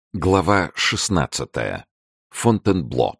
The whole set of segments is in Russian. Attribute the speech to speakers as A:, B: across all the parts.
A: Глава 16. Фонтенбло.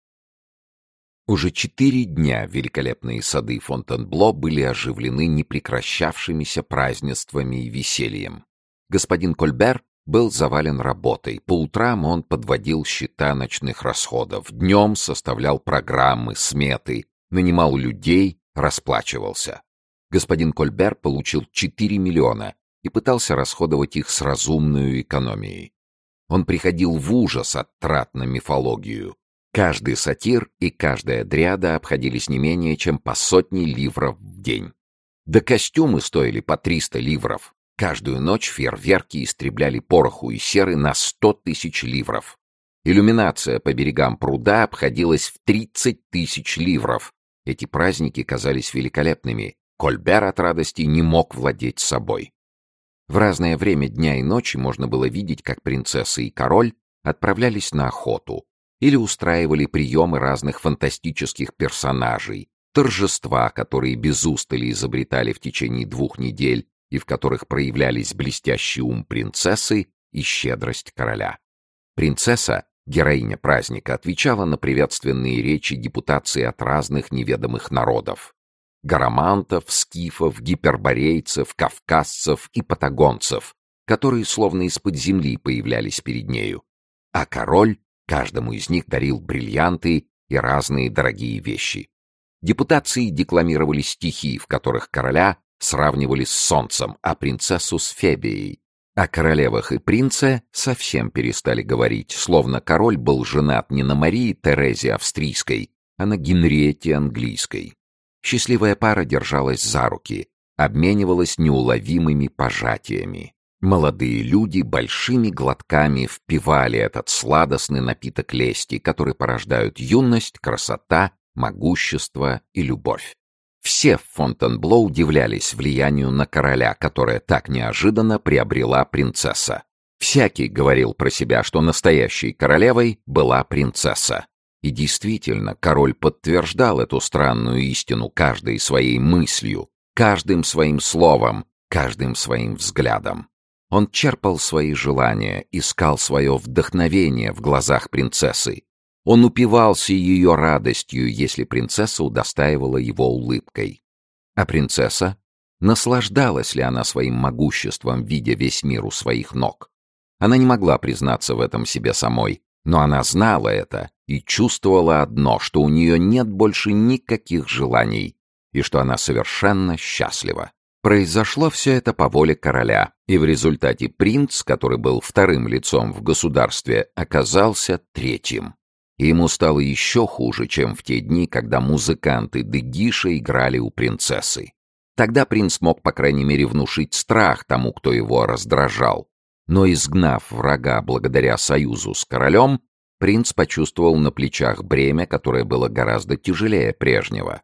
A: Уже 4 дня великолепные сады Фонтенбло были оживлены непрекращавшимися празднествами и весельем. Господин Кольбер был завален работой. По утрам он подводил счета ночных расходов, днем составлял программы, сметы, нанимал людей, расплачивался. Господин Кольбер получил 4 миллиона и пытался расходовать их с разумной экономией. Он приходил в ужас от трат на мифологию. Каждый сатир и каждая дриада обходились не менее чем по 100 ливров в день. Да костюмы стоили по 300 ливров. Каждую ночь фейерверки истребляли пороху и серы на 100 тысяч ливров. Иллюминация по берегам пруда обходилась в 30 тысяч ливров. Эти праздники казались великолепными. Кольбер от радости не мог владеть собой. В разное время дня и ночи можно было видеть, как принцесса и король отправлялись на охоту или устраивали приемы разных фантастических персонажей, торжества, которые без устали изобретали в течение 2 недель и в которых проявлялись блестящий ум принцессы и щедрость короля. Принцесса, героиня праздника, отвечала на приветственные речи депутации от разных неведомых народов. Гарамантов, скифов, гиперборейцев, кавказцев и патагонцев, которые словно из-под земли появлялись перед нею. А король каждому из них дарил бриллианты и разные дорогие вещи. Депутации декламировали стихи, в которых короля сравнивали с солнцем, а принцессу с Фебией. О королевах и принце совсем перестали говорить, словно король был женат не на Марии Терезе Австрийской, а на Генриетте Английской. Счастливая пара держалась за руки, обменивалась неуловимыми пожатиями. Молодые люди большими глотками впивали этот сладостный напиток лести, который порождают юность, красота, могущество и любовь. Все в Фонтенбло удивлялись влиянию на короля, которое так неожиданно приобрела принцесса. Всякий говорил про себя, что настоящей королевой была принцесса. И действительно, король подтверждал эту странную истину каждой своей мыслью, каждым своим словом, каждым своим взглядом. Он черпал свои желания, искал свое вдохновение в глазах принцессы. Он упивался ее радостью, если принцесса удостаивала его улыбкой. А принцесса? Наслаждалась ли она своим могуществом, видя весь мир у своих ног? Она не могла признаться в этом себе самой, но она знала это и чувствовала одно, что у нее нет больше никаких желаний и что она совершенно счастлива. Произошло все это по воле короля, и в результате принц, который был вторым лицом в государстве, оказался третьим. И ему стало еще хуже, чем в те дни, когда музыканты де Гиша играли у принцессы. Тогда принц мог, по крайней мере, внушить страх тому, кто его раздражал. Но изгнав врага благодаря союзу с королем, принц почувствовал на плечах бремя, которое было гораздо тяжелее прежнего.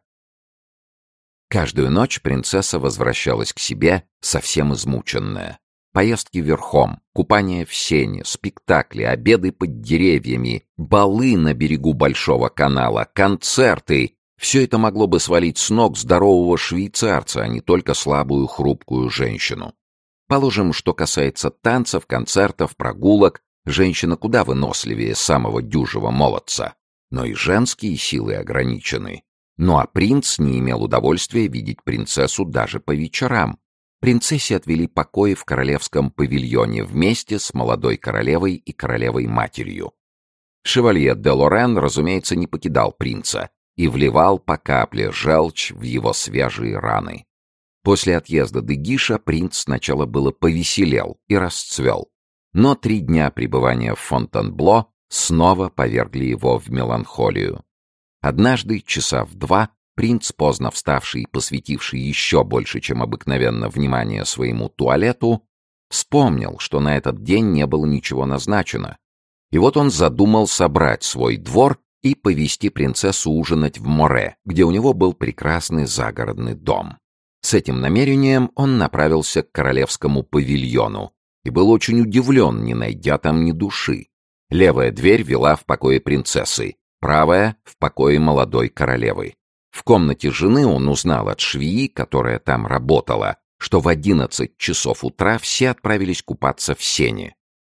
A: Каждую ночь принцесса возвращалась к себе, совсем измученная. Поездки верхом, купание в сене, спектакли, обеды под деревьями, балы на берегу Большого канала, концерты — все это могло бы свалить с ног здорового швейцарца, а не только слабую, хрупкую женщину. Положим, что касается танцев, концертов, прогулок, женщина куда выносливее самого дюжего молодца. Но и женские силы ограничены. Ну а принц не имел удовольствия видеть принцессу даже по вечерам. Принцессе отвели покои в королевском павильоне вместе с молодой королевой и королевой-матерью. Шевалье де Лорен, разумеется, не покидал принца и вливал по капле желчь в его свежие раны. После отъезда де Гиша принц сначала было повеселел и расцвел, но 3 дня пребывания в Фонтенбло снова повергли его в меланхолию. Однажды, часа в 2, принц, поздно вставший и посвятивший еще больше, чем обыкновенно, внимание своему туалету, вспомнил, что на этот день не было ничего назначено. И вот он задумал собрать свой двор и повести принцессу ужинать в Море, где у него был прекрасный загородный дом. С этим намерением он направился к королевскому павильону и был очень удивлен, не найдя там ни души. Левая дверь вела в покое принцессы, правая — в покое молодой королевы. В комнате жены он узнал от швеи, которая там работала, что в 11 часов утра все отправились купаться в сене.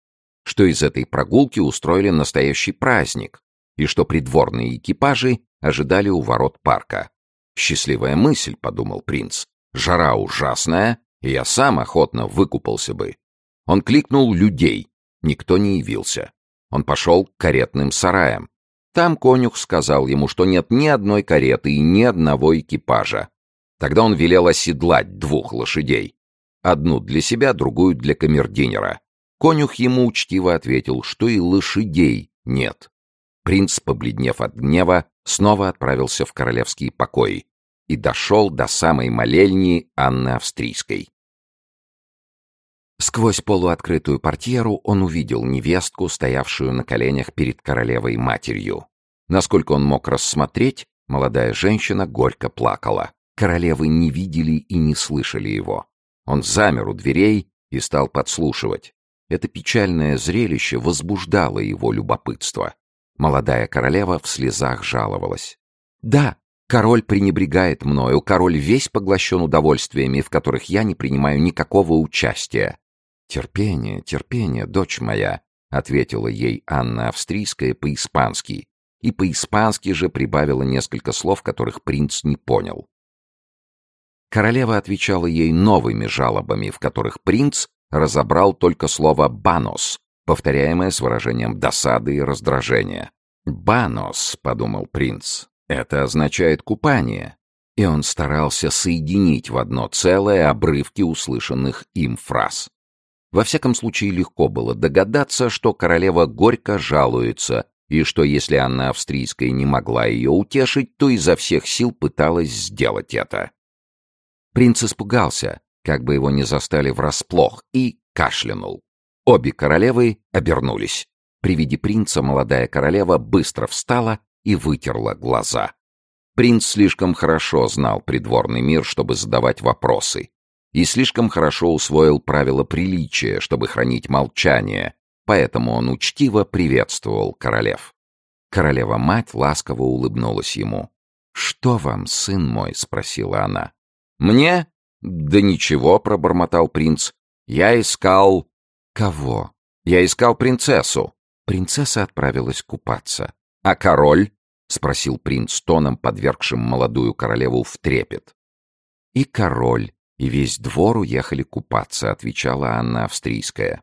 A: что из этой прогулки устроили настоящий праздник, и что придворные экипажи ожидали у ворот парка. «Счастливая мысль», — подумал принц. «Жара ужасная, и я сам охотно выкупался бы». Он кликнул людей. Никто не явился. Он пошел к каретным сараям. Там конюх сказал ему, что нет ни одной кареты и ни одного экипажа. Тогда он велел оседлать 2 лошадей. Одну для себя, другую для камердинера. Конюх ему учтиво ответил, что и лошадей нет. Принц, побледнев от гнева, снова отправился в королевские покои и дошел до самой молельни Анны Австрийской. Сквозь полуоткрытую портьеру он увидел невестку, стоявшую на коленях перед королевой-матерью. Насколько он мог рассмотреть, молодая женщина горько плакала. Королевы не видели и не слышали его. Он замер у дверей и стал подслушивать. Это печальное зрелище возбуждало его любопытство. Молодая королева в слезах жаловалась. «Да, король пренебрегает мною, король весь поглощен удовольствиями, в которых я не принимаю никакого участия». «Терпение, терпение, дочь моя», — ответила ей Анна Австрийская по-испански, и по-испански же прибавила несколько слов, которых принц не понял. Королева отвечала ей новыми жалобами, в которых принц разобрал только слово «банос», повторяемое с выражением досады и раздражения. «Банос», — подумал принц, — «это означает купание». И он старался соединить в одно целое обрывки услышанных им фраз. Во всяком случае, легко было догадаться, что королева горько жалуется, и что если Анна Австрийская не могла ее утешить, то изо всех сил пыталась сделать это. Принц испугался, как бы его не застали врасплох, и кашлянул. Обе королевы обернулись. При виде принца молодая королева быстро встала и вытерла глаза. Принц слишком хорошо знал придворный мир, чтобы задавать вопросы, и слишком хорошо усвоил правила приличия, чтобы хранить молчание, поэтому он учтиво приветствовал королев. Королева-мать ласково улыбнулась ему. «Что вам, сын мой?» — спросила она. «Мне? Да ничего», — пробормотал принц. «Я искал...» «Кого?» «Я искал принцессу». Принцесса отправилась купаться. «А король?» — спросил принц тоном, подвергшим молодую королеву в трепет. «И король, и весь двор уехали купаться», — отвечала Анна Австрийская.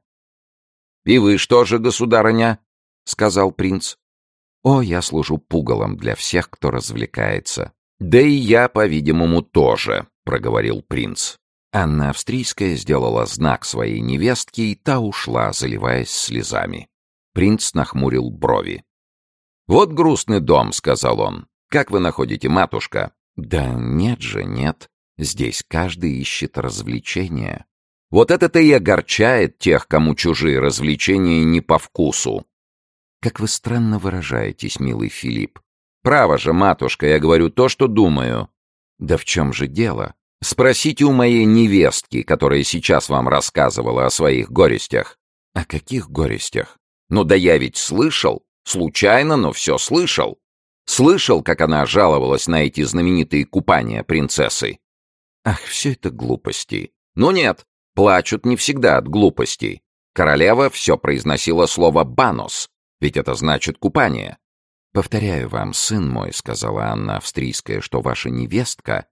A: «И вы что же, государыня?» — сказал принц. «О, я служу пугалом для всех, кто развлекается». «Да и я, по-видимому, тоже», — проговорил принц. Анна Австрийская сделала знак своей невестке, и та ушла, заливаясь слезами. Принц нахмурил брови. «Вот грустный дом», — сказал он. «Как вы находите, матушка?» «Да нет же, нет. Здесь каждый ищет развлечения». «Вот это-то и огорчает тех, кому чужие развлечения не по вкусу». «Как вы странно выражаетесь, милый Филипп». «Право же, матушка, я говорю то, что думаю». «Да в чем же дело? Спросите у моей невестки, которая сейчас вам рассказывала о своих горестях». «О каких горестях?» «Ну да я ведь слышал. Случайно, но все слышал. Слышал, как она жаловалась на эти знаменитые купания принцессы». «Ах, все это глупости». «Ну нет, плачут не всегда от глупостей. Королева все произносила слово «банос», ведь это значит купание». «Повторяю вам, сын мой», — сказала Анна Австрийская, — «что ваша невестка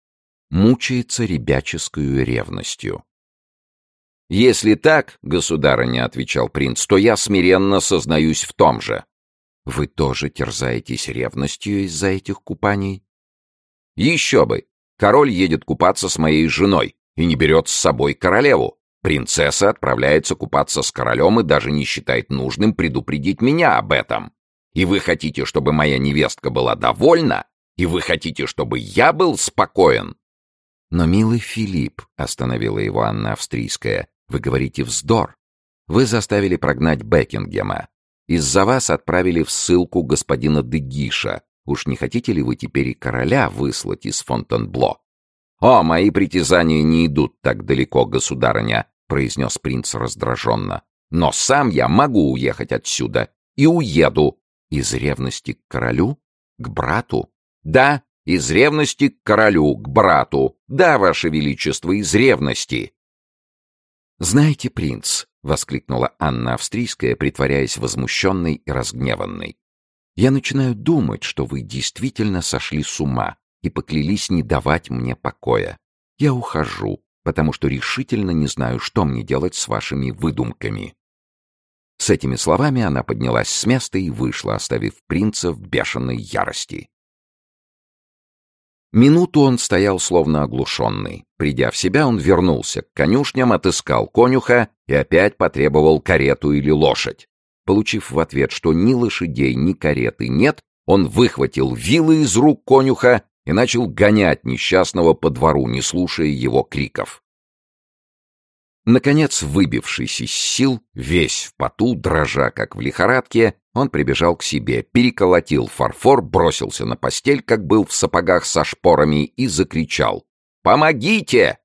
A: мучается ребяческую ревностью». «Если так, государыня, — отвечал принц, — то я смиренно сознаюсь в том же». «Вы тоже терзаетесь ревностью из-за этих купаний?» «Еще бы! Король едет купаться с моей женой и не берет с собой королеву. Принцесса отправляется купаться с королем и даже не считает нужным предупредить меня об этом. И вы хотите, чтобы моя невестка была довольна? И вы хотите, чтобы я был спокоен?» «Но, милый Филипп, — остановила его Анна Австрийская, — вы говорите вздор. Вы заставили прогнать Бекингема. Из-за вас отправили в ссылку господина де Гиша. Уж не хотите ли вы теперь и короля выслать из Фонтенбло?» «О, мои притязания не идут так далеко, государыня», — произнес принц раздраженно. «Но сам я могу уехать отсюда. И уеду». «Из ревности к королю? К брату?» «Да, из ревности к королю, к брату. Да, ваше величество, из ревности». «Знаете, принц, воскликнула Анна Австрийская, притворяясь возмущенной и разгневанной. «Я начинаю думать, что вы действительно сошли с ума и поклялись не давать мне покоя. Я ухожу, потому что решительно не знаю, что мне делать с вашими выдумками». С этими словами она поднялась с места и вышла, оставив принца в бешеной ярости. Минуту он стоял словно оглушенный. Придя в себя, он вернулся к конюшням, отыскал конюха и опять потребовал карету или лошадь. Получив в ответ, что ни лошадей, ни кареты нет, он выхватил вилы из рук конюха и начал гонять несчастного по двору, не слушая его криков. Наконец, выбившись из сил, весь в поту, дрожа как в лихорадке, он прибежал к себе, переколотил фарфор, бросился на постель, как был в сапогах со шпорами, и закричал: «Помогите!